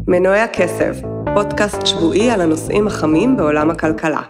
מנועי הכסף, פודקאסט שבועי על הנושאים החמים בעולם הכלכלה.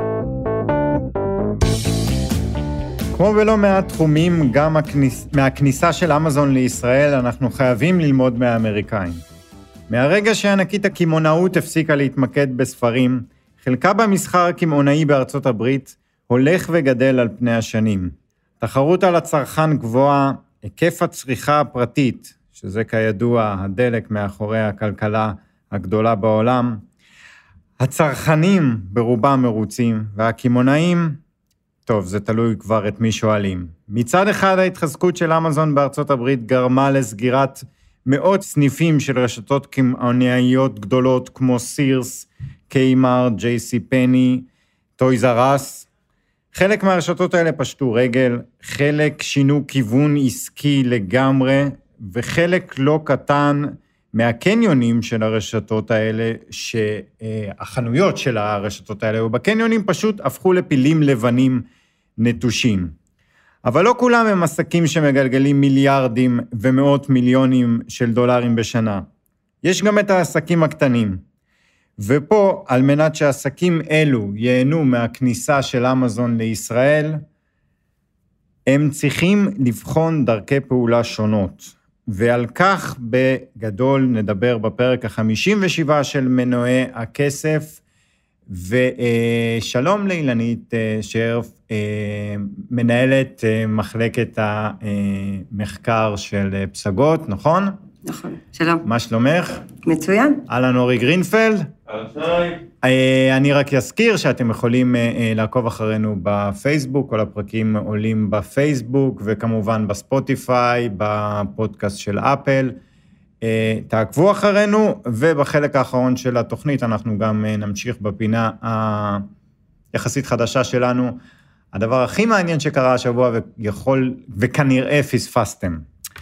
כמו בלא מעט תחומים, גם מהכניסה של אמזון לישראל, אנחנו חייבים ללמוד מהאמריקאים. מהרגע שענקית הקמעונאות הפסיקה להתמקד בספרים, חלקה במסחר הקמעונאי בארצות הברית הולך וגדל על פני השנים. תחרות על הצרכן גבוהה, היקף הצריכה הפרטית, שזה כידוע הדלק מאחורי הכלכלה הגדולה בעולם, הצרכנים ברובם מרוצים, והקמעונאים, טוב, זה תלוי כבר את מי שואלים. מצד אחד, ההתחזקות של אמזון בארצות הברית גרמה לסגירת מאות סניפים של רשתות קמעונאיות גדולות כמו סירס, קיימארט, ג'יי-סי פני, טויז אר אס. חלק מהרשתות האלה פשטו רגל, חלק שינו כיוון עסקי לגמרי, וחלק לא קטן מהקניונים של הרשתות האלה, שהחנויות של הרשתות האלה, ובקניונים פשוט הפכו לפילים לבנים נטושים. אבל לא כולם הם עסקים שמגלגלים מיליארדים ומאות מיליונים של דולרים בשנה. יש גם את העסקים הקטנים. ופה, על מנת שהעסקים אלו ייהנו מהכניסה של אמזון לישראל, הם צריכים לבחון דרכי פעולה שונות. ועל כך בגדול נדבר בפרק ה-57 של מנועי הכסף, ושלום לאילנית שרף, מנהלת מחלקת המחקר של פסגות, נכון? נכון, שלום. מה שלומך? מצוין. אהלן אורי גרינפלד. אני רק אזכיר שאתם יכולים לעקוב אחרינו בפייסבוק, כל הפרקים עולים בפייסבוק, וכמובן בספוטיפיי, בפודקאסט של אפל. תעקבו אחרינו, ובחלק האחרון של התוכנית אנחנו גם נמשיך בפינה היחסית חדשה שלנו. הדבר הכי מעניין שקרה השבוע וכנראה פספסתם.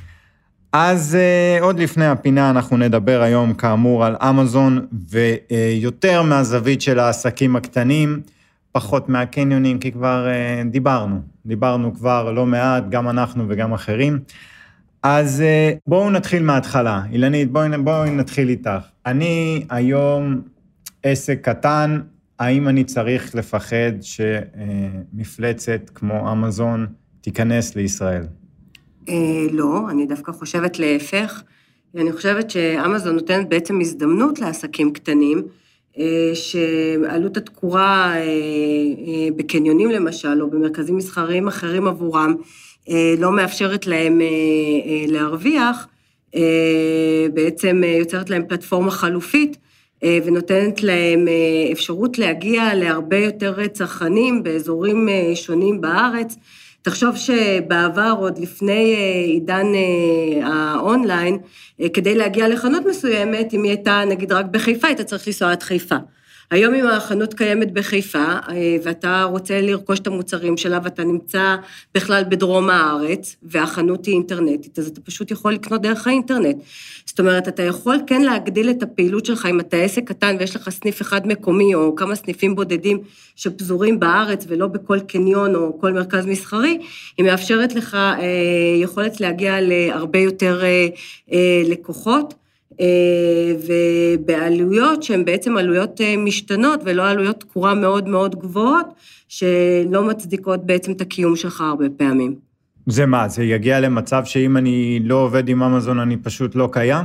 אז עוד לפני הפינה אנחנו נדבר היום כאמור על אמזון, ויותר מהזווית של העסקים הקטנים, פחות מהקניונים, כי כבר דיברנו כבר לא מעט, גם אנחנו וגם אחרים. אז בואו נתחיל מההתחלה. אילנית, בואו נתחיל איתך. אני היום עסק קטן, האם אני צריך לפחד שמפלצת כמו אמזון תיכנס לישראל? לא, אני דווקא חושבת להפך. אני חושבת שאמזון נותנת בעצם הזדמנות לעסקים קטנים, שעלות התקורה בקניונים למשל, או במרכזים מסחריים אחרים עבורם, לא מאפשרת להם להרוויח, בעצם יוצרת להם פלטפורמה חלופית, ונותנת להם אפשרות להגיע להרבה יותר צרכנים באזורים שונים בארץ. תחשוב שבעבר, עוד לפני עידן האונליין, כדי להגיע לחנות מסוימת, אם היא הייתה נגיד רק בחיפה, היית צריך לנסוע עד חיפה. היום אם החנות קיימת בחיפה, ואתה רוצה לרכוש את המוצרים שלה, ואתה נמצא בכלל בדרום הארץ, והחנות היא אינטרנטית, אז אתה פשוט יכול לקנות דרך האינטרנט. זאת אומרת, אתה יכול כן להגדיל את הפעילות שלך, אם אתה עסק קטן ויש לך סניף אחד מקומי, או כמה סניפים בודדים שפזורים בארץ, ולא בכל קניון או כל מרכז מסחרי, היא מאפשרת לך יכולת להגיע להרבה יותר לקוחות, ובעלויות שהן בעצם עלויות משתנות, ולא עלויות תקורה מאוד מאוד גבוהות, שלא מצדיקות בעצם את הקיום שלך הרבה פעמים. זה מה? זה יגיע למצב שאם אני לא עובד עם אמזון, אני פשוט לא קיים?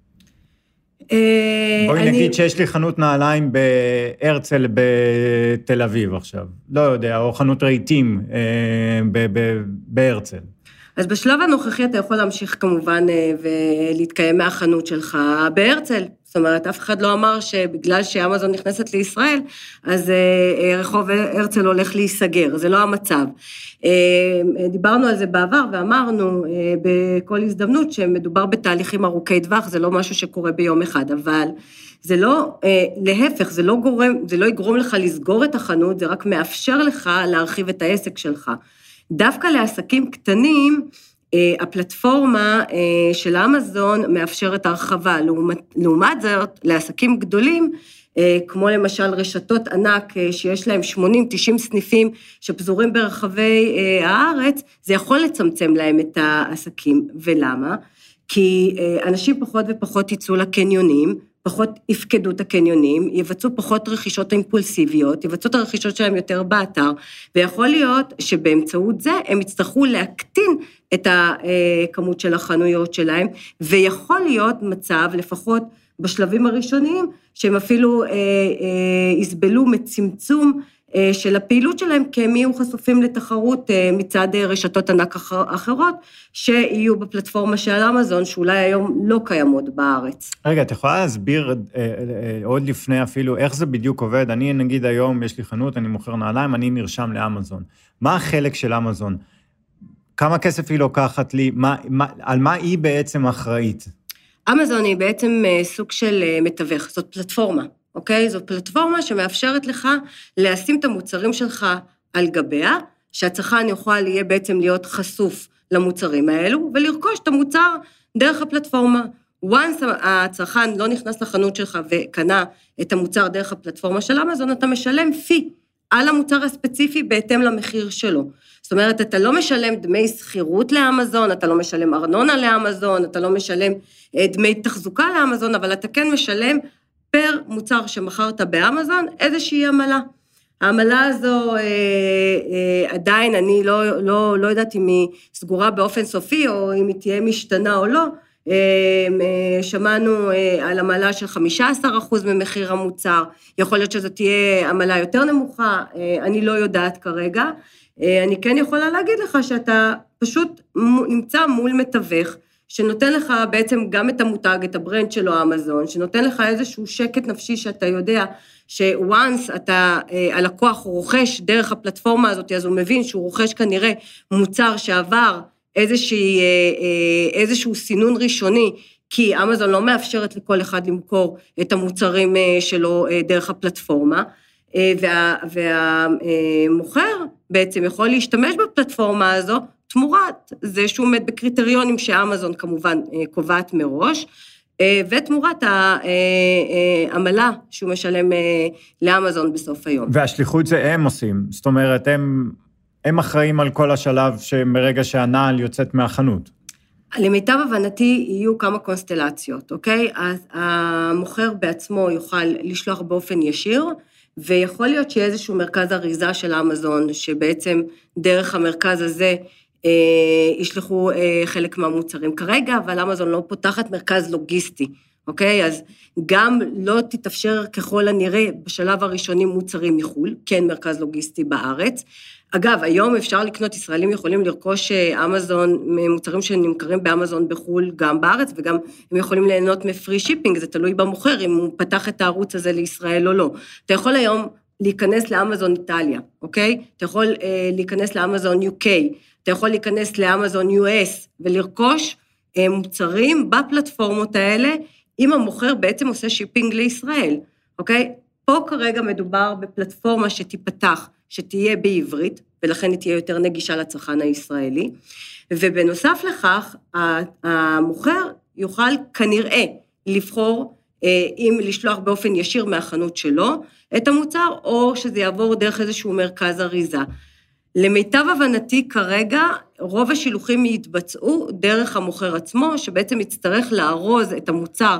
בואי נגיד שיש לי חנות נעליים בהרצל בתל אביב עכשיו, לא יודע, או חנות רהיטים בהרצל. אז בשלב הנוכחי אתה יכול להמשיך כמובן ולהתקיים מהחנות שלך בהרצל. זאת אומרת, אף אחד לא אמר שבגלל שאמזון נכנסת לישראל, אז רחוב הרצל הולך להיסגר, זה לא המצב. דיברנו על זה בעבר ואמרנו בכל הזדמנות שמדובר בתהליכים ארוכי טווח, זה לא משהו שקורה ביום אחד, אבל זה לא, להפך, זה לא יגרום לך לסגור את החנות, זה רק מאפשר לך להרחיב את העסק שלך. דווקא לעסקים קטנים, הפלטפורמה של אמזון מאפשרת הרחבה, לעומת זאת, לעסקים גדולים, כמו למשל רשתות ענק שיש להם 80-90 סניפים שפזורים ברחבי הארץ, זה יכול לצמצם להם את העסקים. ולמה? כי אנשים פחות ופחות יצאו לקניונים, פחות יפקדו את הקניונים, יבצעו פחות רכישות אימפולסיביות, יבצעו את הרכישות שלהם יותר באתר, ויכול להיות שבאמצעות זה הם יצטרכו להקטין את הכמות של החנויות שלהם, ויכול להיות מצב, לפחות בשלבים הראשונים, שהם אפילו יסבלו מצמצום של הפעילות שלהם, כי הם יהיו חשופים לתחרות מצד רשתות ענק אחרות, שיהיו בפלטפורמה של אמזון, שאולי היום לא קיימות בארץ. רגע, את יכולה להסביר עוד לפני אפילו, איך זה בדיוק עובד? אני נגיד היום, יש לי חנות, אני מוכר נעליים, אני נרשם לאמזון. מה החלק של אמזון? כמה כסף היא לוקחת לי? על מה היא בעצם אחראית? אמזון היא בעצם סוג של מתווך, זאת פלטפורמה. אוקיי? זו פלטפורמה שמאפשרת לך לשים את המוצרים שלך על גביה, שהצרכן יהיה בעצם להיות חשוף למוצרים האלו, ולרכוש את המוצר דרך הפלטפורמה. once הצרכן לא נכנס לחנות שלך וקנה את המוצר דרך הפלטפורמה של אמזון, אתה משלם פי על המוצר הספציפי בהתאם למחיר שלו. זאת אומרת, אתה לא משלם דמי שכירות לאמזון, אתה לא משלם ארנונה לאמזון, אתה לא משלם דמי תחזוקה לאמזון, אבל אתה כן משלם פר מוצר שמכרת באמזון, איזושהי עמלה. העמלה הזו עדיין, אני לא יודעת אם היא סגורה באופן סופי, או אם היא תהיה משתנה או לא. שמענו על עמלה של 15% ממחיר המוצר, יכול להיות שזו תהיה עמלה יותר נמוכה, אני לא יודעת כרגע. אני כן יכולה להגיד לך שאתה פשוט נמצא מול מתווך, שנותן לך בעצם גם את המותג, את הברנד שלו, אמזון, שנותן לך איזשהו שקט נפשי שאתה יודע, שוואנס הלקוח רוכש דרך הפלטפורמה הזאת, אז הוא מבין שהוא רוכש כנראה מוצר שעבר איזשהו סינון ראשוני, כי אמזון לא מאפשרת לכל אחד למכור את המוצרים שלו דרך הפלטפורמה, והמוכר בעצם יכול להשתמש בפלטפורמה הזו, תמורת זה שהוא עומד בקריטריונים שאמזון כמובן קובעת מראש, ותמורת העמלה שהוא משלם לאמזון בסוף היום. והשליחות זה הם עושים, זאת אומרת, הם אחראים על כל השלב שמרגע שהנעל יוצאת מהחנות. למיטב הבנתי יהיו כמה קונסטלציות, אוקיי? המוכר בעצמו יוכל לשלוח באופן ישיר, ויכול להיות שיהיה איזשהו מרכז אריזה של אמזון, שבעצם דרך המרכז הזה ישלחו חלק מהמוצרים כרגע, אבל אמזון לא פותחת מרכז לוגיסטי, אוקיי? אז גם לא תתאפשר ככל הנראה בשלב הראשוני מוצרים מחול, כן מרכז לוגיסטי בארץ. אגב, היום אפשר לקנות, ישראלים יכולים לרכוש אמזון, מוצרים שנמכרים באמזון בחול גם בארץ, וגם הם יכולים ליהנות מפרי שיפינג, זה תלוי במוכר, אם הוא פתח את הערוץ הזה לישראל או לא. אתה יכול היום להיכנס לאמזון איטליה, אוקיי? אתה יכול להיכנס לאמזון UK, אתה יכול להיכנס לאמזון US, ולרכוש מוצרים בפלטפורמות האלה, אם המוכר בעצם עושה שיפינג לישראל, אוקיי? פה כרגע מדובר בפלטפורמה שתיפתח, שתהיה בעברית, ולכן היא תהיה יותר נגישה לצרכן הישראלי, ובנוסף לכך, המוכר יוכל כנראה לבחור, אם לשלוח באופן ישיר מהחנות שלו, את המוצר, או שזה יעבור דרך איזשהו מרכז אריזה. למיטב הבנתי כרגע, רוב השילוחים יתבצעו דרך המוכר עצמו, שבעצם יצטרך לארוז את המוצר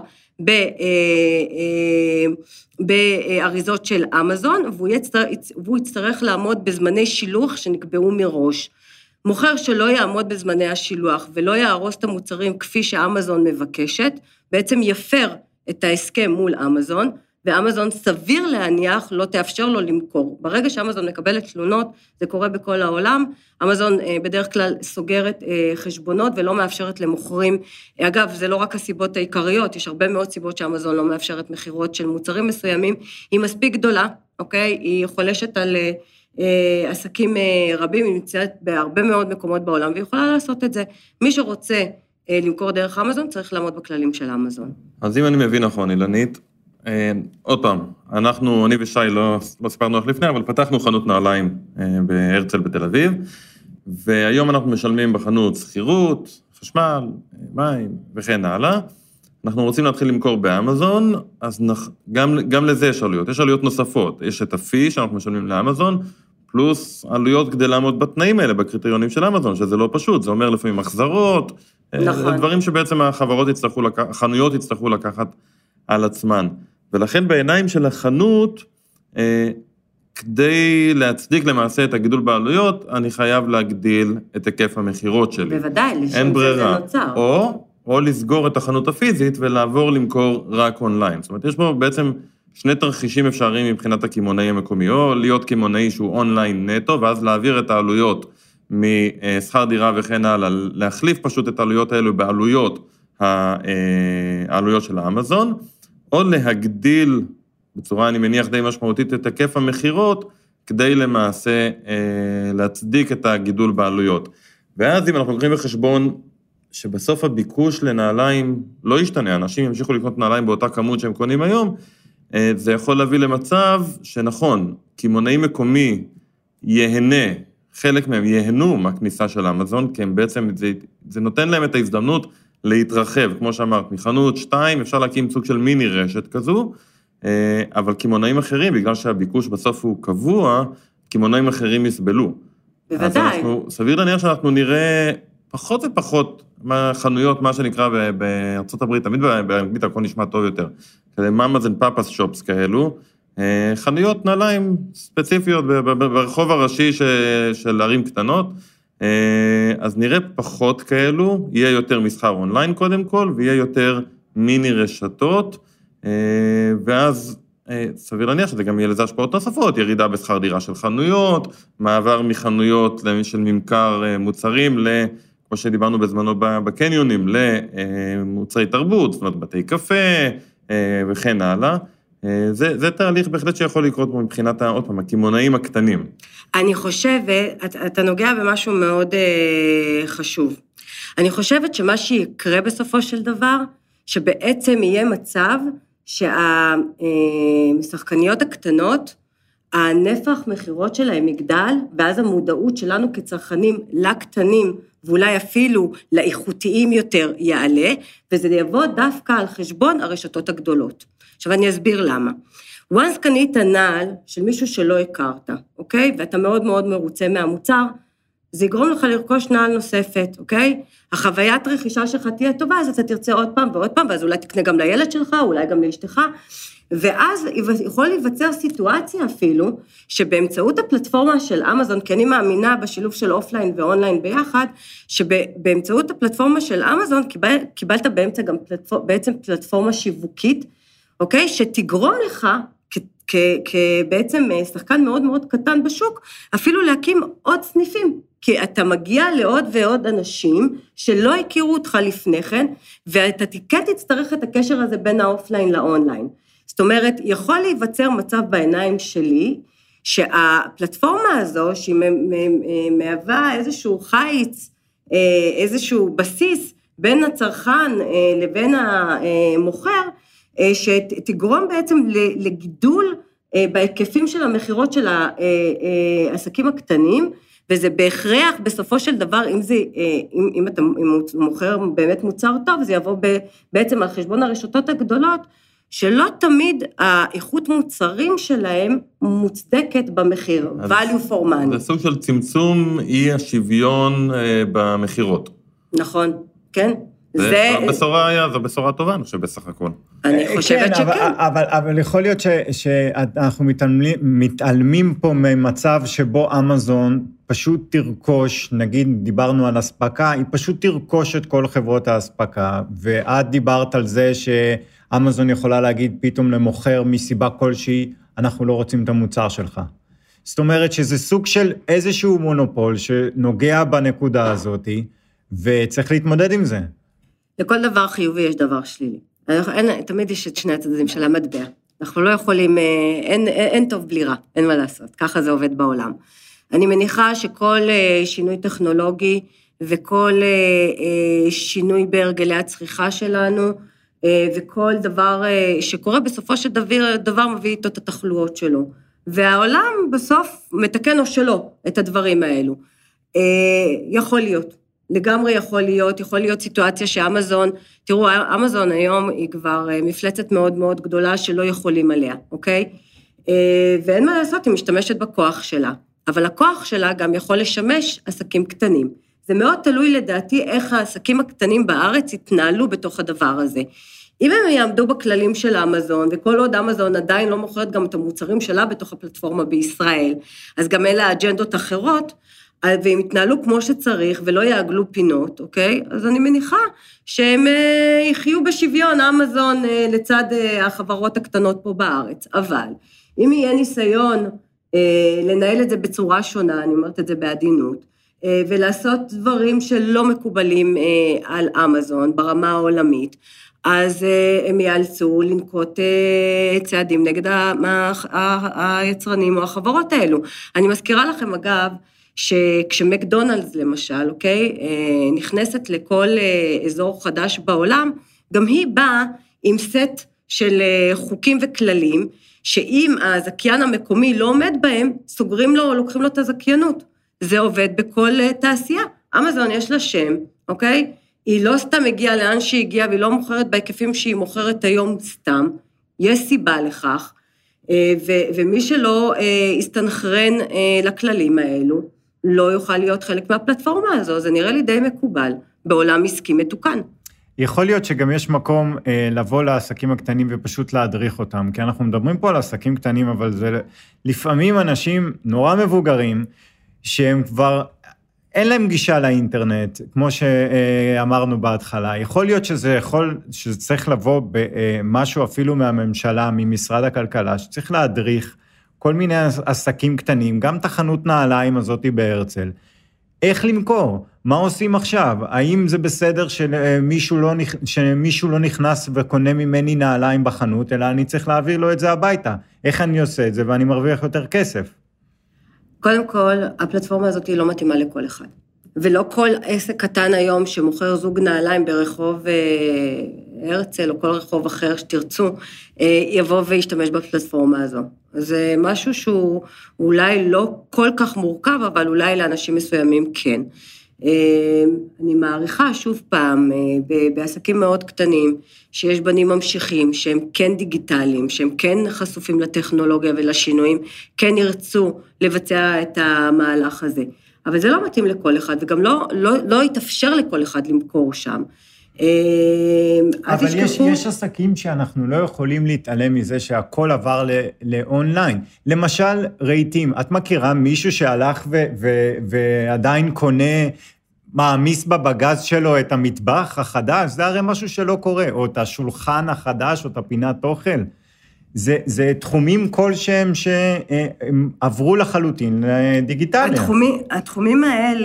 באריזות של אמזון, והוא יצטרך לעמוד בזמני שילוח שנקבעו מראש. מוכר שלא יעמוד בזמני השילוח ולא יארוז את המוצרים כפי שאמזון מבקשת, בעצם יפר את ההסכם מול אמזון, ואמזון סביר להניח לא תאפשר לו למכור. ברגע שאמזון מקבלת תלונות, זה קורה בכל העולם, אמזון בדרך כלל סוגרת חשבונות ולא מאפשרת למוכרים. אגב, זה לא רק הסיבות העיקריות, יש הרבה מאוד סיבות שאמזון לא מאפשרת מחירות של מוצרים מסוימים, היא מספיק גדולה, אוקיי? היא חולשת על עסקים רבים, היא נמצאת בהרבה מאוד מקומות בעולם, והיא יכולה לעשות את זה. מי שרוצה למכור דרך אמזון, צריך לעמוד בכללים של אמזון. אז אם אני מבין נכון, אילנית, עוד פעם, אני ושי לא סיפרנו איך לפני, אבל פתחנו חנות נעליים בהרצל בתל אביב, והיום אנחנו משלמים בחנות שכירות, חשמל, מים וכן הלאה. אנחנו רוצים להתחיל למכור באמזון, אז גם לזה יש עלויות. יש עלויות נוספות. יש את הפי שאנחנו משלמים לאמזון, פלוס עלויות כדי לעמוד בתנאים האלה, בקריטריונים של אמזון, שזה לא פשוט. זה אומר לפעמים מחזרות, נכון. דברים שבעצם החנויות יצטרכו לקחת על עצמן. ולכן בעיניים של החנות, כדי להצדיק למעשה את הגידול בעלויות, אני חייב להגדיל את היקף המחירות שלי. בוודאי, אין ברירה. זה נוצר. או לסגור את החנות הפיזית ולעבור למכור רק אונליין. זאת אומרת, יש פה בעצם שני תרחישים אפשריים מבחינת הכימונאי המקומי, או להיות כימונאי שהוא אונליין נטו, ואז להעביר את העלויות משכר דירה וכן הלאה, להחליף פשוט את העלויות האלו העלויות של האמזון, או להגדיל בצורה, אני מניח, די משמעותית את היקף המחירות, כדי למעשה להצדיק את הגידול בעלויות. ואז אם אנחנו לוקחים בחשבון שבסוף הביקוש לנעליים לא ישתנה, אנשים ימשיכו לקנות נעליים באותה כמות שהם קונים היום, זה יכול להביא למצב שנכון, כימונאי מקומי יהנה, חלק מהם יהנו מהכניסה של אמזון, כי הם בעצם, זה נותן להם את ההזדמנות להתרחב, כמו שאמרת, מחנות 2, אפשר להקים סוג של מיני רשת כזו, אבל כימונאים אחרים, בגלל שהביקוש בסוף הוא קבוע, כימונאים אחרים יסבלו. בוודאי. אז סביר להניח שאנחנו נראה פחות ופחות חנויות, מה שנקרא בארצות הברית, תמיד באנגלית הכל נשמע טוב יותר, כזה מאמאז אנד פאפס שופס כאלו, חנויות נעליים ספציפיות ברחוב הראשי של ערים קטנות, אז נראה פחות כאלו, יהיה יותר מסחר אונליין קודם כל, ויהיה יותר מיני רשתות, ואז סביר להניח שזה גם יהיה לזה השפעות נוספות, ירידה בשכר דירה של חנויות, מעבר מחנויות של ממכר מוצרים, כמו שדיברנו בזמנו בקניונים, למוצרי תרבות, זאת אומרת בתי קפה וכן הלאה. זה תהליך בהחלט שיכול לקרות מבחינת, עוד פעם, הכימונאים הקטנים. אני חושבת, אתה נוגע במשהו מאוד חשוב. אני חושבת שמה שיקרה בסופו של דבר, שבעצם יהיה מצב שהשחקניות הקטנות, הנפח מחירות שלהם יגדל, ואז המודעות שלנו כצרכנים לקטנים, ואולי אפילו לאיכותיים יותר יעלה, וזה יבוא דווקא על חשבון הרשתות הגדולות. עכשיו אני אסביר למה. once קנית נעל של מישהו שלא הכרת, אוקיי? ואתה מאוד מאוד מרוצה מהמוצר, זה יגרום לך לרכוש נעל נוספת, אוקיי? החוויית רכישה שלך תהיה טובה, אז אתה תרצה עוד פעם ועוד פעם, ואז אולי תקנה גם לילד שלך, אולי גם לאשתך, ואז יכול להיווצר סיטואציה אפילו, שבאמצעות הפלטפורמה של אמזון, כי אני מאמינה בשילוב של אופליין ואונליין ביחד, שבאמצעות הפלטפורמה של אמזון, קיבלת באמצע גם בעצם פלטפורמה שיווקית, אוקיי? שתגרום לך, כבעצם שחקן מאוד מאוד קטן בשוק, אפילו להקים עוד סניפים, כי אתה מגיע לעוד ועוד אנשים שלא הכירו אותך לפני כן, ואתה כן תצטרך את הקשר הזה בין האופליין לאונליין. זאת אומרת, יכול להיווצר מצב בעיניים שלי, שהפלטפורמה הזו, שהיא מהווה איזשהו חיץ, איזשהו בסיס בין הצרכן לבין המוכר, שתגרום בעצם לגידול בהיקפים של המחירות של העסקים הקטנים, וזה בהכרח בסופו של דבר, אם אתה מוכר באמת מוצר טוב, זה יבוא בעצם על חשבון הרשתות הגדולות, שלא תמיד האיכות מוצרים שלהם מוצדקת במחיר, value for money. זה סוג של צמצום אי השוויון במחירות. נכון, כן. זו בשורה טובה, אני חושב, בסך הכל. אני חושבת שכן. אבל יכול להיות שאנחנו מתעלמים פה ממצב שבו אמזון פשוט תרכוש, נגיד דיברנו על הספקה, היא פשוט תרכוש את כל חברות ההספקה, ואת דיברת על זה שאמזון יכולה להגיד פתאום למוכר מסיבה כלשהי, אנחנו לא רוצים את המוצר שלך. זאת אומרת שזה סוג של איזשהו מונופול שנוגע בנקודה הזאת, וצריך להתמודד עם זה. לכל דבר חיובי יש דבר שלילי. תמיד יש את שני הצדדים של המטבע. אנחנו לא יכולים, אין טוב בלי רע, אין מה לעשות. ככה זה עובד בעולם. אני מניחה שכל שינוי טכנולוגי וכל שינוי בהרגלי הצריכה שלנו, וכל דבר שקורה בסופו של דבר מביא איתו את התחלואות שלו. והעולם בסוף מתקן או שלא את הדברים האלו. יכול להיות. לגמרי יכול להיות סיטואציה שאמזון, תראו, אמזון היום היא כבר מפלצת מאוד מאוד גדולה שלא יכולים עליה, אוקיי? ואין מה לעשות, היא משתמשת בכוח שלה, אבל הכוח שלה גם יכול לשמש עסקים קטנים. זה מאוד תלוי לדעתי איך העסקים הקטנים בארץ יתנהלו בתוך הדבר הזה. אם הם יעמדו בכללים של אמזון, וכל עוד אמזון עדיין לא מוכרת גם את המוצרים שלה בתוך הפלטפורמה בישראל, אז גם אלה האג'נדות אחרות, והם יתנהלו כמו שצריך, ולא יעגלו פינות, אוקיי? אז אני מניחה שהם יחיו בשוויון אמזון לצד החברות הקטנות פה בארץ. אבל אם יהיה ניסיון לנהל את זה בצורה שונה, אני אומרת את זה בעדינות, ולעשות דברים שלא מקובלים על אמזון ברמה העולמית, אז הם יאלצו לנקוט צעדים נגד היצרנים או החברות האלו. אני מזכירה לכם אגב, שכשמקדונלדס למשל, אוקיי, נכנסת לכל אזור חדש בעולם, גם היא באה עם סט של חוקים וכללים, שאם הזכיין המקומי לא עומד בהם, סוגרים לו או לוקחים לו את הזכיינות. זה עובד בכל תעשייה. אמזון יש לה שם, אוקיי? היא לא סתם הגיעה לאן שהיא הגיעה, והיא לא מוכרת בהיקפים שהיא מוכרת היום סתם. יש סיבה לכך, ומי שלא יסתנחרן לכללים האלו, לא יוכל להיות חלק מהפלטפורמה הזו, זה נראה לי די מקובל, בעולם עסקי מתוקן. יכול להיות שגם יש מקום לבוא לעסקים הקטנים ופשוט להדריך אותם, כי אנחנו מדברים פה על עסקים קטנים, אבל זה לפעמים אנשים נורא מבוגרים, שהם כבר אין להם גישה לאינטרנט, כמו שאמרנו בהתחלה. יכול להיות שזה צריך לבוא במשהו אפילו מהממשלה, ממשרד הכלכלה, שצריך להדריך כל מיני עסקים קטנים, גם תחנות נעליים הזאת בהרצל. איך למכור? מה עושים עכשיו? האם זה בסדר שמישהו לא נכנס וקונה ממני נעליים בחנות, אלא אני צריך להעביר לו את זה הביתה? איך אני עושה את זה ואני מרוויח יותר כסף? קודם כל, הפלטפורמה הזאת היא לא מתאימה לכל אחד. ולא כל עסק קטן היום שמוכר זוג נעליים ברחוב הרצל או כל רחוב אחר שתרצו, יבוא וישתמש בפלטפורמה הזו. זה משהו שהוא אולי לא כל כך מורכב, אבל אולי לאנשים מסוימים כן. אני מעריכה שוב פעם, בעסקים מאוד קטנים, שיש בנים ממשיכים, שהם כן דיגיטליים, שהם כן חשופים לטכנולוגיה ולשינויים, כן ירצו לבצע את המהלך הזה. אבל זה לא מתאים לכל אחד, וגם לא יתאפשר לכל אחד למכור שם. אבל יש עסקים שאנחנו לא יכולים להתעלם מזה שהכל עבר לאונליין. למשל, רהיטים. את מכירה מישהו שהלך ועדיין קונה, מעמיס בבגז שלו את המטבח החדש? זה הרי משהו שלא קורה. או את השולחן החדש, או את הפינת אוכל. זה תחומים כלשהם שעברו לחלוטין דיגיטליה. התחומים האלה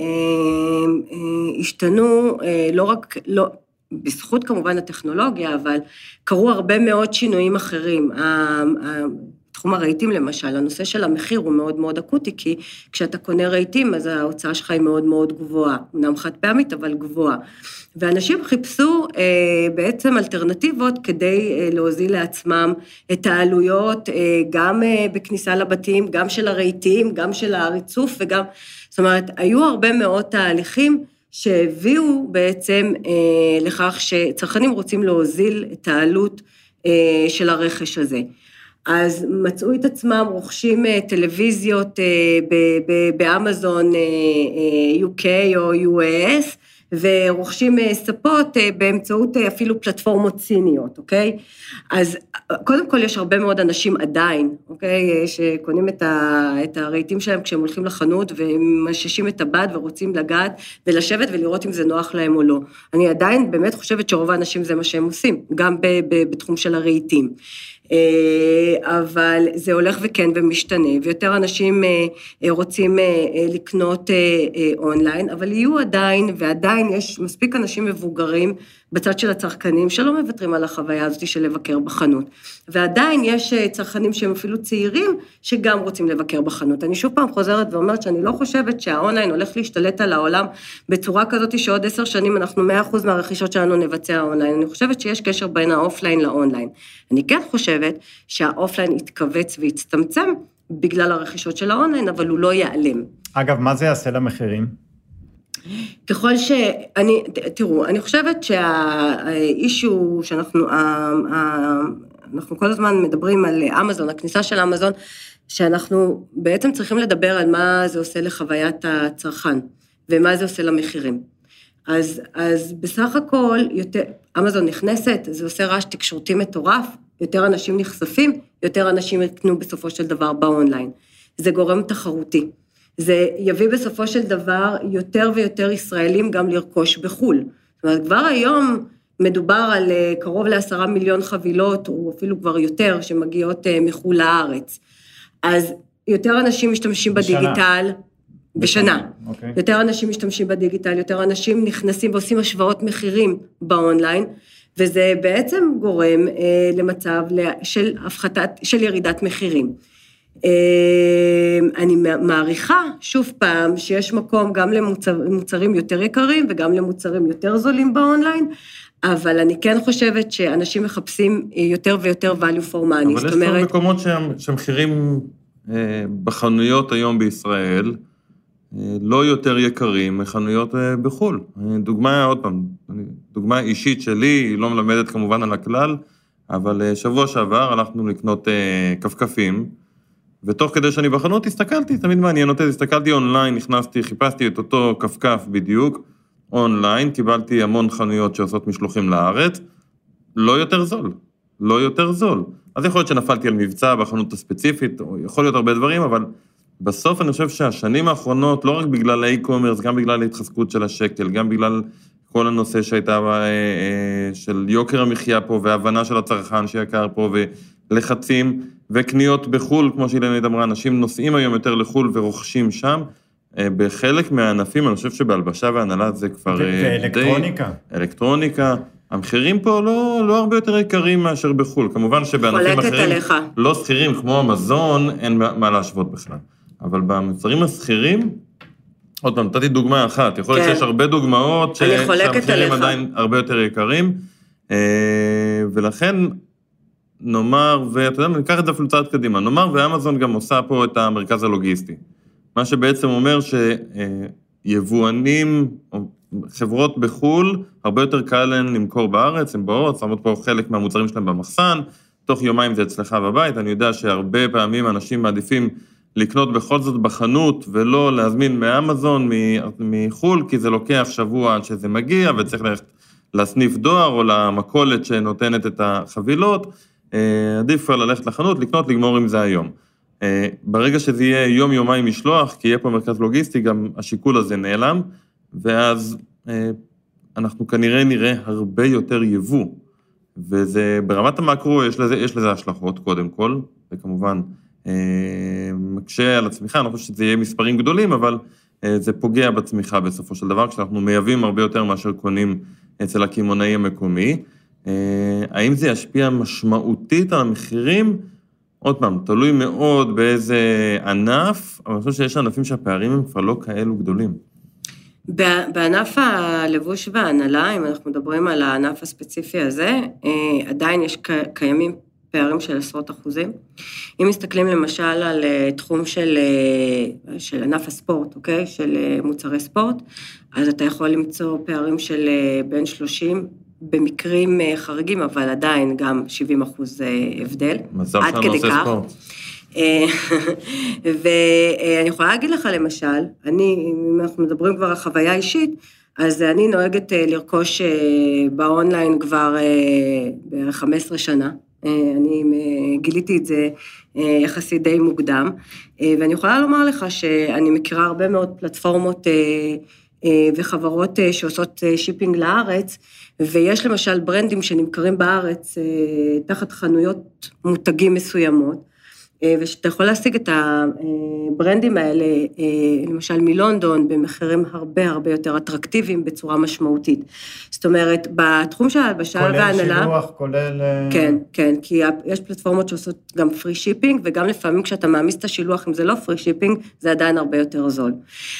השתנו לא רק, בזכות כמובן הטכנולוגיה, אבל קרו הרבה מאוד שינויים אחרים. תחום הרהיטים למשל, הנושא של המחיר הוא מאוד מאוד אקוטי, כי כשאתה קונה רהיטים, אז ההוצאה שלך היא מאוד מאוד גבוהה, אמנם חד פעמית, אבל גבוהה. ואנשים חיפשו בעצם אלטרנטיבות כדי להוזיל לעצמם את העלויות, גם בכניסה לבתים, גם של הרהיטים, גם של הריצוף, וגם, זאת אומרת, היו הרבה מאוד תהליכים שהביאו בעצם לכך שצרכנים רוצים להוזיל את העלות של הרכש הזה. אז מצאו את עצמם, רוכשים טלוויזיות באמזון UK או US, ורוכשים ספות באמצעות אפילו פלטפורמות סיניות, אוקיי? אז קודם כל יש הרבה מאוד אנשים עדיין, אוקיי? שקונים את הרהיטים שלהם כשהם הולכים לחנות, והם מששים את הבד ורוצים לגעת ולשבת ולראות אם זה נוח להם או לא. אני עדיין באמת חושבת שרוב האנשים זה מה שהם עושים, גם בתחום של הרהיטים. אבל זה הולך וכן ומשתנה, ויותר אנשים רוצים לקנות אונליין, אבל יהיו עדיין, ועדיין יש מספיק אנשים מבוגרים בצד של הצרכנים, שלא מוותרים על החוויה הזאת של לבקר בחנות. ועדיין יש צרכנים שהם אפילו צעירים, שגם רוצים לבקר בחנות. אני שוב פעם חוזרת ואומרת שאני לא חושבת שהאונליין הולך להשתלט על העולם, בצורה כזאת שעוד 10 שנים אנחנו 100% מהרכישות שלנו נבצע אונליין. אני חושבת שיש קשר בין האופליין לאונליין. אני כן חושבת שהאופליין יתכווץ ויצטמצם, בגלל הרכישות של האונליין, אבל הוא לא ייעלם. אגב, מה זה יעשה למחירים? ככל תראו, אני חושבת שהאישו שאנחנו כל הזמן מדברים על אמזון, הכניסה של אמזון, שאנחנו בעצם צריכים לדבר על מה זה עושה לחוויית הצרכן, ומה זה עושה למחירים. אז בסך הכל, אמזון נכנסת, זה עושה רעש תקשורתי מטורף, יותר אנשים נחשפים, יותר אנשים יקנו בסופו של דבר באונליין. זה גורם תחרותי. זה יביא בסופו של דבר יותר ויותר ישראלים גם לרכוש בחול. זאת אומרת, כבר היום מדובר על קרוב ל10 מיליון חבילות, או אפילו כבר יותר, שמגיעות מחול לארץ. אז יותר אנשים משתמשים בדיגיטל, בשנה. Okay. יותר אנשים משתמשים בדיגיטל, יותר אנשים נכנסים ועושים השוואות מחירים באונליין, וזה בעצם גורם למצב של של ירידת מחירים. אני מעריכה שוב פעם שיש מקום גם למוצרים יותר יקרים וגם למוצרים יותר זולים באונליין, אבל אני כן חושבת שאנשים מחפשים יותר ויותר value for money. אבל יש כבר מקומות שמחירים בחנויות היום בישראל לא יותר יקרים מחנויות בחול. דוגמה, עוד פעם, דוגמה אישית שלי, היא לא מלמדת כמובן על הכלל, אבל שבוע שעבר הלכנו לקנות כפכפים, ותוך כדי שאני בחנות הסתכלתי, תמיד מעניין אותי, הסתכלתי אונליין, נכנסתי, חיפשתי את אותו כפכף בדיוק, אונליין, קיבלתי המון חנויות שעושות משלוחים לארץ, לא יותר זול, לא יותר זול. אז יכול להיות שנפלתי על מבצע בחנות הספציפית, או יכול להיות הרבה דברים, אבל בסוף אני חושב שהשנים האחרונות, לא רק בגלל האי-קומרס, גם בגלל ההתחזקות של השקל, גם בגלל כל הנושא שהייתה של יוקר המחיה פה, והבנה של הצרכן שיקר פה, ולחצים וקניות בחול, כמו שאילנית אמרה, אנשים נוסעים היום יותר לחול ורוכשים שם, בחלק מהענפים, אני חושב שבהלבשה והנהלה זה כבר ואלקטרוניקה. אלקטרוניקה, המחירים פה לא הרבה יותר יקרים מאשר בחול, כמובן שבענפים אחרים לא סחירים, כמו המזון, אין מה להשוות בכלל. אבל במוצרים הסחירים, עוד פעם, נתתי דוגמה אחת, יכול להיות שיש הרבה דוגמאות שהמחירים עדיין הרבה יותר יקרים, ולכן נאמר, ואתה יודע, ניקח את זה אפילו צעד קדימה, נאמר ואמזון גם עושה פה את המרכז הלוגיסטי, מה שבעצם אומר שיבואנים, חברות בחול, הרבה יותר קל להן למכור בארץ, הן באות, שמות פה חלק מהמוצרים שלהם במחסן, תוך יומיים זה אצלך בבית, אני יודע שהרבה פעמים אנשים מעדיפים לקנות בכל זאת בחנות, ולא להזמין מאמזון, מחול, כי זה לוקח שבוע עד שזה מגיע, וצריך ללכת לסניף דואר, או למכולת שנותנת את החבילות, עדיף ללכת לחנות, לקנות, לגמור עם זה היום. ברגע שזה יהיה יום-יומיים משלוח, כי יהיה פה מרכז לוגיסטי, גם השיקול הזה נעלם, ואז אנחנו כנראה נראה הרבה יותר יבוא, וזה ברמת המקרו יש לזה השלכות קודם כל, וכמובן מקשה על הצמיחה, אני חושב שזה יהיה מספרים גדולים, אבל זה פוגע בצמיחה בסופו של דבר, כשאנחנו מייבאים הרבה יותר מאשר קונים אצל הקמעונאי המקומי. האם זה ישפיע משמעותית על המחירים? עוד פעם, תלוי מאוד באיזה ענף, אבל אני חושב שיש ענפים שהפערים הם כבר לא כאלו גדולים. בענף הלבוש וההנהלה, אם אנחנו מדברים על הענף הספציפי הזה, עדיין יש קיימים פערים של 10%. אם מסתכלים למשל על תחום של ענף הספורט, אוקיי? של מוצרי ספורט, אז אתה יכול למצוא פערים של בין 30, במקרים חריגים, אבל עדיין גם 70% הבדל. מזל שאני עושה ספורט. ואני יכולה להגיד לך למשל, אם אנחנו מדברים כבר על חוויה אישית, אז אני נוהגת לרכוש באונליין כבר בערך 15 שנה, אני גיליתי את זה יחסית די מוקדם, ואני יכולה לומר לך שאני מכירה הרבה מאוד פלטפורמות וחברות שעושות שיפינג לארץ, ויש למשל ברנדים שנמכרים בארץ תחת חנויות מותגים מסוימות, ושאתה יכול להשיג את הברנדים האלה, למשל מלונדון, במחירים הרבה הרבה יותר אטרקטיביים בצורה משמעותית. זאת אומרת, בתחום של ההלבשה וההנהלה... כולל שילוח, כולל... כן, כן, כי יש פלטפורמות שעושות גם פרי שיפינג, וגם לפעמים כשאתה מעמיס את השילוח, אם זה לא פרי שיפינג, זה עדיין הרבה יותר זול.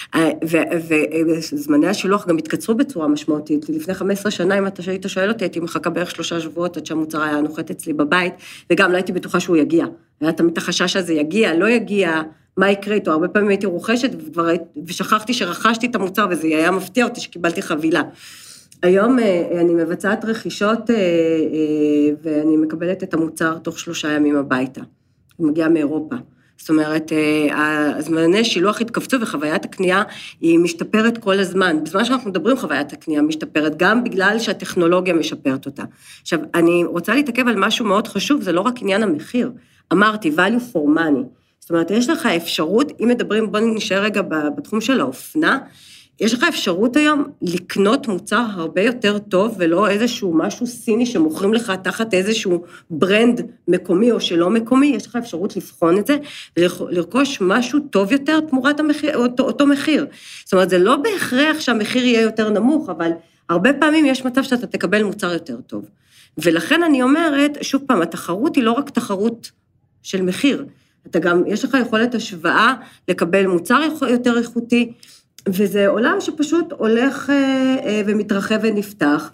וזמני השילוח גם התקצרו בצורה משמעותית. לפני 15 שנה, אם אתה היית שואל אותי, הייתי מחכה בערך 3 שבועות, עד שהמוצר היה נוחת אצלי בבית, וגם לא הייתי בטוחה שהוא יגיע. היה תמיד החשש הזה יגיע, לא יגיע, מה יקרה איתו? הרבה פעמים הייתי רוכשת, ושכחתי שרכשתי את המוצר, וזה היה מפתיע אותי שקיבלתי חבילה. היום אני מבצעת רכישות, ואני מקבלת את המוצר תוך 3 ימים הביתה. הוא מגיע מאירופה. זאת אומרת, הזמני שילוח התכווצו וחוויית הקנייה היא משתפרת כל הזמן. בזמן שאנחנו מדברים, חוויית הקנייה משתפרת, גם בגלל שהטכנולוגיה משפרת אותה. עכשיו, אני רוצה להתעכב על משהו מאוד חשוב, זה לא רק עניין המחיר. אמרתי, value for money. זאת אומרת, יש לך אפשרות, אם מדברים, בוא נשאר רגע בתחום של האופנה, יש לך אפשרות היום לקנות מוצר הרבה יותר טוב, ולא איזשהו משהו סיני שמוכרים לך תחת איזשהו ברנד מקומי או שלא מקומי, יש לך אפשרות לבחון את זה, ולרכוש משהו טוב יותר תמורת המחיר, אותו מחיר. זאת אומרת, זה לא בהכרח שהמחיר יהיה יותר נמוך, אבל הרבה פעמים יש מצב שאתה תקבל מוצר יותר טוב. ולכן אני אומרת, שוב פעם, התחרות היא לא רק תחרות של מחיר, אתה גם, יש לך יכולת השוואה לקבל מוצר יותר איכותי, וזה עולם שפשוט הולך ומתרחב ונפתח,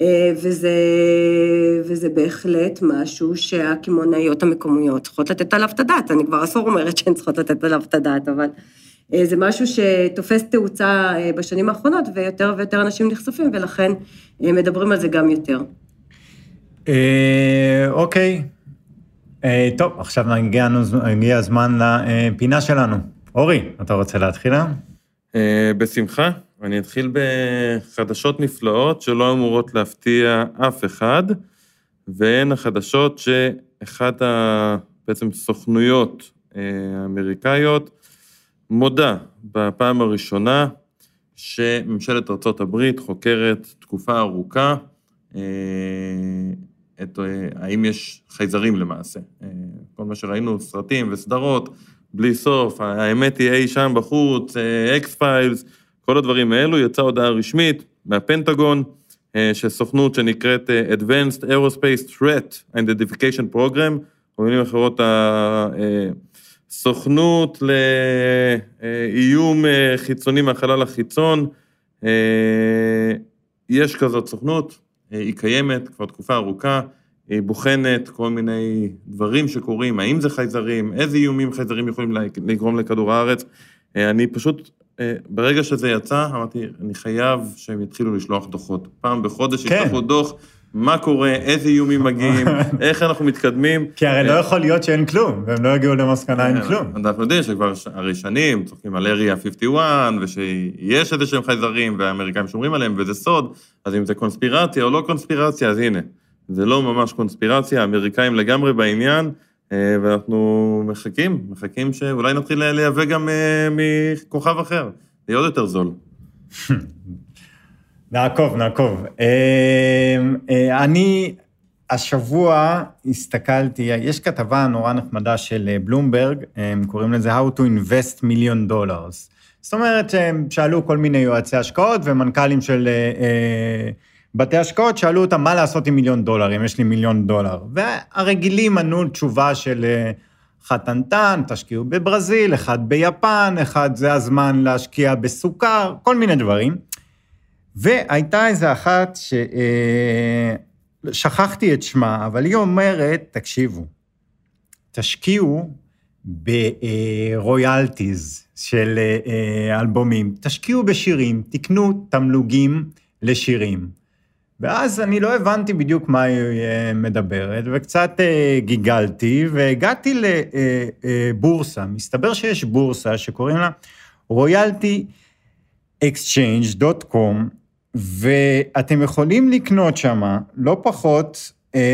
וזה בהחלט משהו שהכימונאיות המקומיות צריכות לתת עליו את הדעת, אני כבר עשור אומרת שהן צריכות לתת עליו את הדעת, אבל זה משהו שתופס תאוצה בשנים האחרונות, ויותר ויותר אנשים נחשפים, ולכן מדברים על זה גם יותר. אוקיי. טוב, עכשיו נגיע הזמן לפינה שלנו. אורי, אתה רוצה להתחיל? בשמחה, אני אתחיל בחדשות נפלאות שלא אמורות להפתיע אף אחד, והן החדשות שאחת בעצם סוכנויות האמריקאיות מודה בפעם הראשונה שממשלת ארצות הברית חוקרת תקופה ארוכה האם יש חייזרים למעשה. כל מה שראינו, סרטים וסדרות, בלי סוף, האמת היא אי שם בחוץ, אקס-פיילס, כל הדברים האלו, יצאה הודעה רשמית מהפנטגון, שסוכנות שנקראת Advanced Aerospace Threat Identification Program, במילים אחרות, הסוכנות לאיום חיצוני מהחלל החיצון, יש כזאת סוכנות, היא קיימת כבר תקופה ארוכה, היא בוחנת כל מיני דברים שקורים, האם זה חייזרים, איזה איומים חייזרים יכולים לגרום לכדור הארץ. אני פשוט, ברגע שזה יצא, אמרתי, אני חייב שהם יתחילו לשלוח דוחות. פעם בחודש ישלחו דוח, מה קורה, איזה איומים מגיעים, איך אנחנו מתקדמים. כי הרי לא יכול להיות שאין כלום, והם לא הגיעו למסקנה עם כלום. אנחנו יודעים שכבר הרי שנים צוחקים על אריה 51, ושיש איזה שהם חייזרים, והאמריקאים שומרים עליהם, וזה סוד, אז אם זה קונספירציה או לא קונספירציה, אז הנה, זה לא ממש קונספירציה, האמריקאים לגמרי בעניין, ואנחנו מחכים שאולי נתחיל לייבא גם מכוכב אחר, זה עוד יותר זול. נעקוב. אני השבוע הסתכלתי, יש כתבה נורא נחמדה של בלומברג, הם קוראים לזה How to Invest $1 million. זאת אומרת שהם שאלו כל מיני יועצי השקעות ומנכ"לים של בתי השקעות, שאלו אותם מה לעשות עם $1 מיליון, יש לי $1 מיליון. והרגילים ענו תשובה של חתנתן, תשקיעו בברזיל, אחד ביפן, אחד זה הזמן להשקיע בסוכר, כל מיני דברים. והייתה איזו אחת ששכחתי את שמה, אבל היא אומרת, תקשיבו, תשקיעו ברויאלטיז של אלבומים, תשקיעו בשירים, תקנו תמלוגים לשירים. ואז אני לא הבנתי בדיוק מה היא מדברת, וקצת גיגלתי, והגעתי לבורסה. מסתבר שיש בורסה שקוראים לה royaltyexchange.com, ואתם יכולים לקנות שמה לא פחות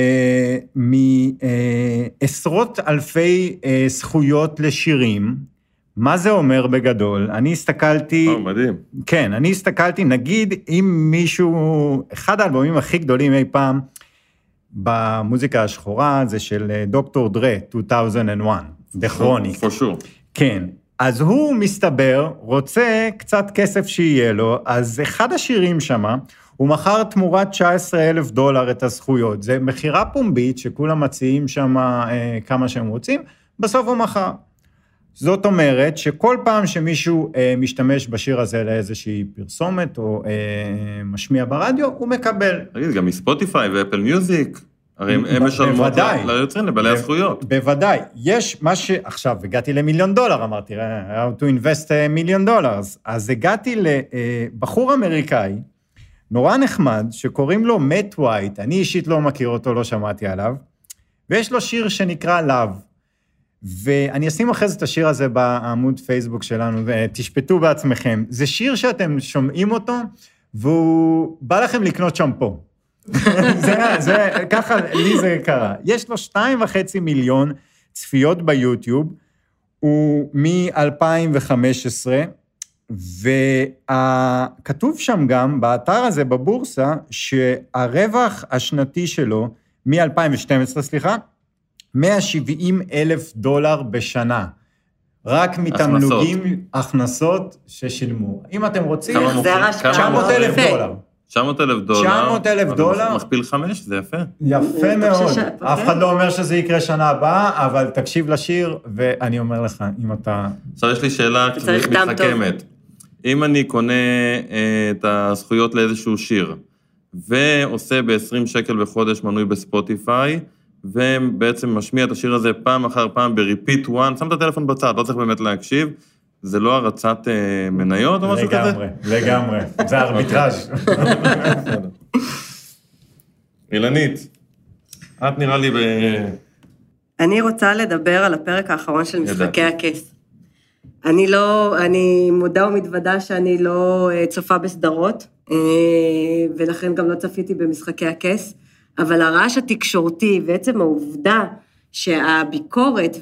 מעשרות אלפי זכויות לשירים. מה זה אומר בגדול? אני הסתכלתי... מדהים. כן, אני הסתכלתי, נגיד, אם מישהו, אחד האלבומים הכי גדולים אי פעם, במוזיקה השחורה, זה של דוקטור דרה, 2001, The Chronic. For sure. כן, אז הוא מסתבר, רוצה קצת כסף שיהיה לו, אז אחד השירים שמה, הוא מכר תמורת $19,000 את הזכויות. זה מחירה פומבית, שכולם מציעים שמה כמה שהם רוצים, בסוף הוא מכר. זאת אומרת שכל פעם שמישהו משתמש בשיר הזה לאיזושהי פרסומת או משמיע ברדיו, הוא מקבל. תגיד, גם מספוטיפיי ואפל מיוזיק, הרי הם משלמות ליוצרים, לבעלי הזכויות. בוודאי. יש מה עכשיו הגעתי $1 מיליון, אמרתי, how to invest $1 מיליון. אז הגעתי לבחור אמריקאי, נורא נחמד, שקוראים לו מאט ווייט, אני אישית לא מכיר אותו, לא שמעתי עליו, ויש לו שיר שנקרא Love. ואני אשים אחרי זה את השיר הזה בעמוד פייסבוק שלנו, ותשפטו בעצמכם. זה שיר שומעים אותו, והוא בא לכם לקנות שמפו. ככה לי זה קרה. יש לו 2.5 מיליון צפיות ביוטיוב, הוא מ-2015, וכתוב שם גם, באתר הזה, בבורסה, שהרווח השנתי שלו, מ-2012, סליחה, $170,000 בשנה. רק מתמלוגים הכנסות ששילמו. אם אתם רוצים, $900,000. $900,000, מכפיל 5, זה יפה. יפה מאוד. אף אחד לא אומר שזה יקרה שנה הבאה, אבל תקשיב לשיר, ואני אומר לך, אם אתה... עכשיו יש לי שאלה מתחכמת. אם אני קונה את הזכויות לאיזשהו שיר, ועושה ב-20 שקל בחודש מנוי בספוטיפיי, ובעצם משמיע את השיר הזה פעם אחר פעם בריפיט 1, שם את הטלפון בצד, לא צריך באמת להקשיב, זה לא הרצת מניות או משהו כזה? לגמרי, זה ארביטראז'. אילנית, את נראה לי אני רוצה לדבר על הפרק האחרון של משחקי הכס. אני מודה ומתוודה שאני לא צופה בסדרות, ולכן גם לא צפיתי במשחקי הכס, אבל הרעש התקשורתי ועצם העובדה שהביקורת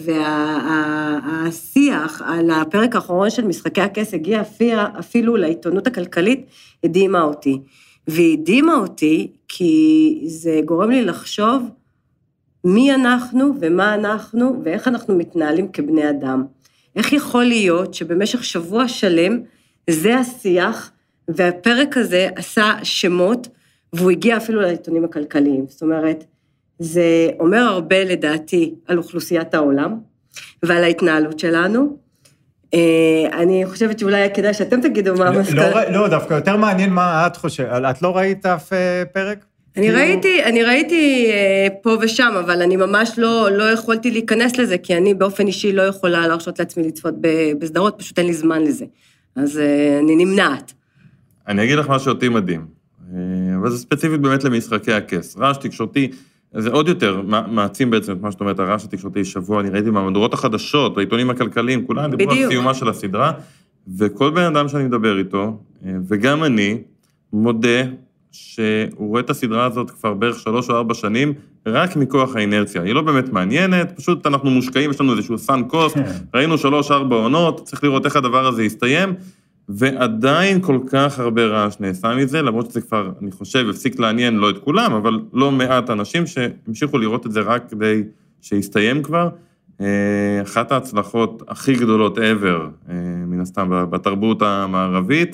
והשיח על הפרק האחרון של משחקי הכס הגיע אפילו לעיתונות הכלכלית, הדהימה אותי. והדהימה אותי כי זה גורם לי לחשוב מי אנחנו ומה אנחנו ואיך אנחנו מתנהלים כבני אדם. איך יכול להיות שבמשך שבוע שלם זה השיח, והפרק הזה עשה שמות, והוא הגיע אפילו לעיתונים הכלכליים. זאת אומרת, זה אומר הרבה לדעתי על אוכלוסיית העולם, ועל ההתנהלות שלנו. אני חושבת שאולי כדאי שאתם תגידו מה המסקנה. לא, דווקא יותר מעניין מה את חושבת. את לא ראית אף פרק? אני ראיתי פה ושם, אבל אני ממש לא יכולתי להיכנס לזה, כי אני באופן אישי לא יכולה להרשות לעצמי לצפות בסדרות, פשוט אין לי זמן לזה. אז אני נמנעת. אני אגיד לך משהו אותי מדהים, אבל זה ספציפית באמת למשחקי הכס. רעש תקשורתי, זה עוד יותר מעצים בעצם את מה שאת אומרת, הרעש התקשורתי שבוע, אני ראיתי מהמהדורות החדשות, בעיתונים הכלכליים, כולם דיברו על סיומה של הסדרה, וכל בן אדם שאני מדבר איתו, וגם אני, מודה שהוא רואה את הסדרה הזאת כבר בערך 3 או 4 שנים, רק מכוח האינרציה. היא לא באמת מעניינת, פשוט אנחנו מושקעים, יש לנו איזשהו סן קוסט, ראינו 3-4 עונות, צריך לראות איך הדבר הזה יסתיים, ועדיין כל כך הרבה רעש נעשה מזה, למרות שזה כבר, אני חושב, הפסיק לעניין לא את כולם, אבל לא מעט אנשים שהמשיכו לראות את זה רק כדי שיסתיים כבר. אחת ההצלחות הכי גדולות ever, מן הסתם, בתרבות המערבית.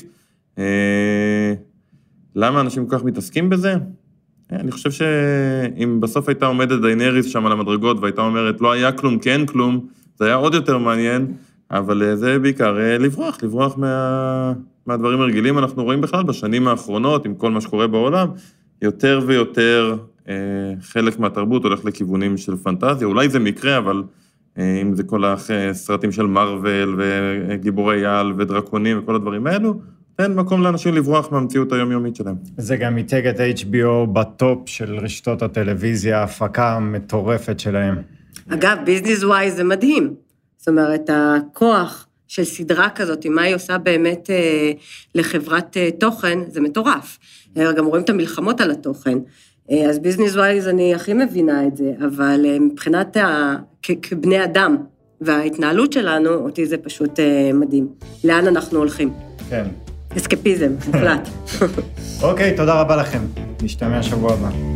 למה אנשים כל כך מתעסקים בזה? אני חושב שאם בסוף הייתה עומדת דיינריס שם על המדרגות, והייתה אומרת, לא היה כלום, כי אין כלום, זה היה עוד יותר מעניין, אבל זה בעיקר לברוח מהדברים הרגילים. אנחנו רואים בכלל בשנים האחרונות, עם כל מה שקורה בעולם, יותר ויותר חלק מהתרבות הולך לכיוונים של פנטזיה. אולי זה מקרה, אבל אם זה כל הסרטים של מרוול וגיבורי על ודרקונים וכל הדברים האלו, אין מקום לאנשים לברוח מהמציאות היומיומית שלהם. זה גם ייצג את HBO בטופ של רשתות הטלוויזיה, ההפקה המטורפת שלהם. אגב, ביזנס וואי זה מדהים. זאת אומרת, הכוח של סדרה כזאת, מה היא עושה באמת לחברת תוכן, זה מטורף. גם רואים את המלחמות על התוכן. אז ביזנס ווייז אני הכי מבינה את זה, אבל מבחינת כבני אדם וההתנהלות שלנו, אותי זה פשוט מדהים. לאן אנחנו הולכים? כן. אסקפיזם, מוחלט. אוקיי, תודה רבה לכם. נשתמע שבוע הבא.